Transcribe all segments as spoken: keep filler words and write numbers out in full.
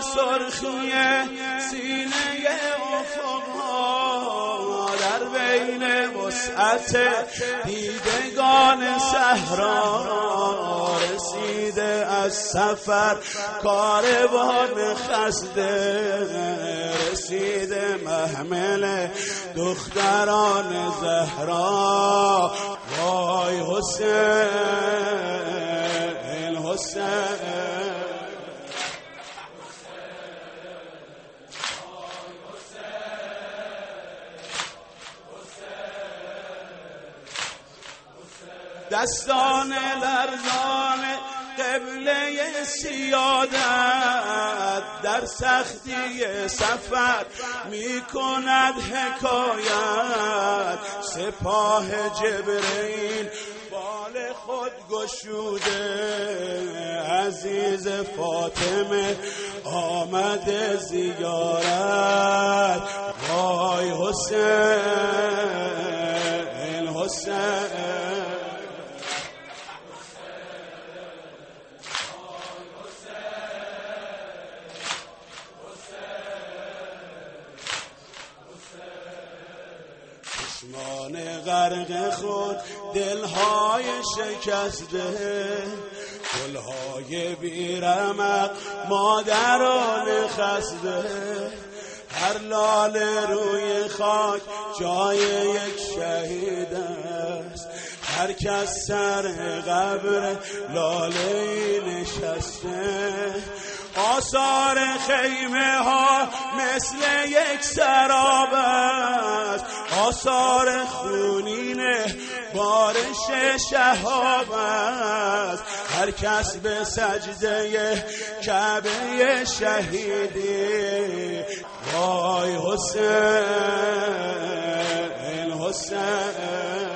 سرخی سینه افقها در بین وسعت دیدگان صحرا رسیده از سفر کاروان خسته رسیده محمل دختران زهرا وای حسین حسین دستان لرزان قبله سیادت در سختی سفر می کند حکایت سپاه جبرئیل بال خود گشوده عزیز فاطمه آمده زیارت وای حسین حسین چشمان غرق خود دلهای شکسته گلهای بیرمق مادران خسته هر لاله روی خاک جای یک شهید است هر کس سر قبر لاله‌ای نشسته آثار خیمه ها مثل یک سراب است آثار خونین بارش شهاب است هر کس به سجده کعبه شهیدی وای حسین حسین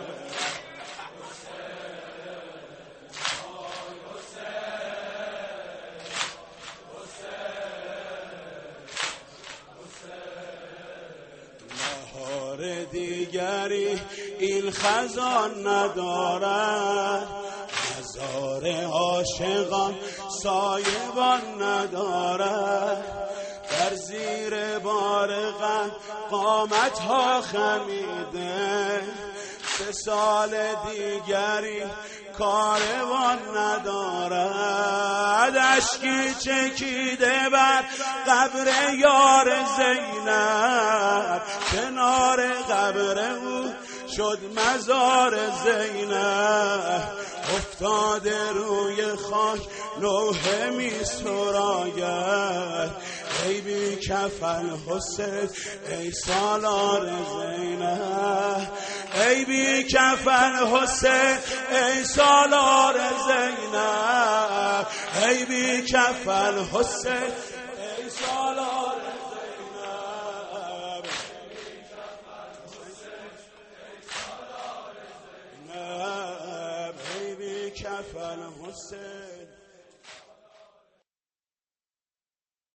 دیگری این خزان ندارد مزار عاشقان سایبان ندارد در زیر بار غم قامت ها خمیده سه سال دیگری کاروان ندارد اشکی چکیده بر قبر یار زینب کنار قبر او شد مزار زینب افتاده روی خاک لوح می سراید ای بی کفن حسین ای سالار زینب ای بی کفن حسین ای سالار زینب ای بی کفن حسین ای سالار زینب ای بی کفن حسین